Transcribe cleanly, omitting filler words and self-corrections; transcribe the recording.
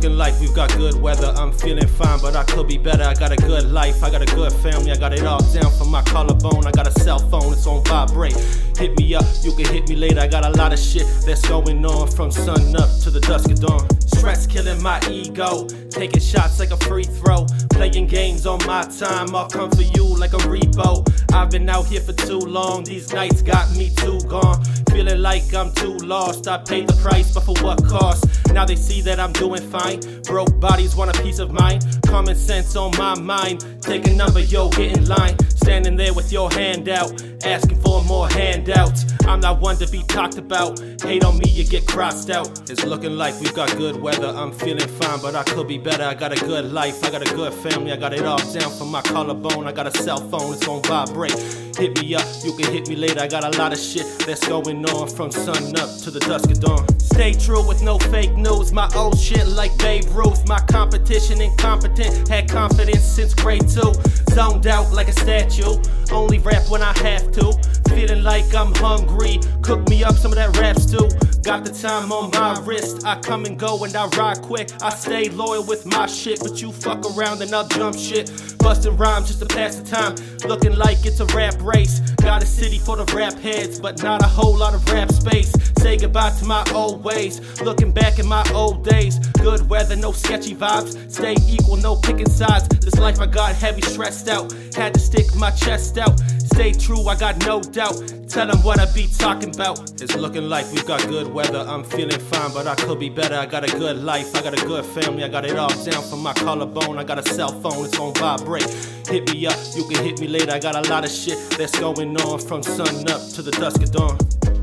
looking like we've got good weather. I'm feeling fine, but I could be better. I got a good life, I got a good family, I got it all down from my collarbone. I got a cell phone, it's on vibrate. Hit me up, you can hit me later. I got a lot of shit that's going on from sun up to the dusk of dawn. Stress killing my ego, taking shots like a free throw, playing games on my time. I'll come for you like a repo. I've been out here for too long, these nights got me too gone. Feeling like I'm too lost, I paid the price, but for what cost? Now they see that I'm doing fine. Broke bodies want a piece of mind. Common sense on my mind. Take a number, yo, get in line. Standing there with your hand out, asking for more handouts. I'm not one to be talked about. Hate on me, you get crossed out. It's looking like we've got good weather. I'm feeling fine, but I could be better. I got a good life, I got a good family, I got it all down from my collarbone. I got a cell phone, it's on vibrate. Hit me up, you can hit me later. I got a lot of shit that's going on from sun up to the dusk of dawn. Stay true with no fake news. My old shit like Babe Ruth. My competition incompetent. Had confidence since grade 2. Zoned out like a statue. Only rap when I have to. Feeling like I'm hungry. Cook me up some of that rap stew. Got the time on my wrist. I come and go and I ride quick. I stay loyal with my shit, but you fuck around and I'll jump shit. Busting rhymes just to pass the time. Looking like it's a rap race. Got a city full of rap heads, but not a whole lot of rap space. Say goodbye to my old ways. Looking back at my old days. Good weather, no sketchy vibes. Stay equal, no picking sides. This life I got heavy, stressed out. Had to stick my chest out. Stay true, I got no doubt. Tell them what I be talking about. It's looking like we've got good weather. I'm feeling fine, but I could be better. I got a good life, I got a good family, I got it all down from my collarbone. I got a cell phone, it's on vibrate. Hit me up, you can hit me later. I got a lot of shit that's going on from sun up to the dusk of dawn.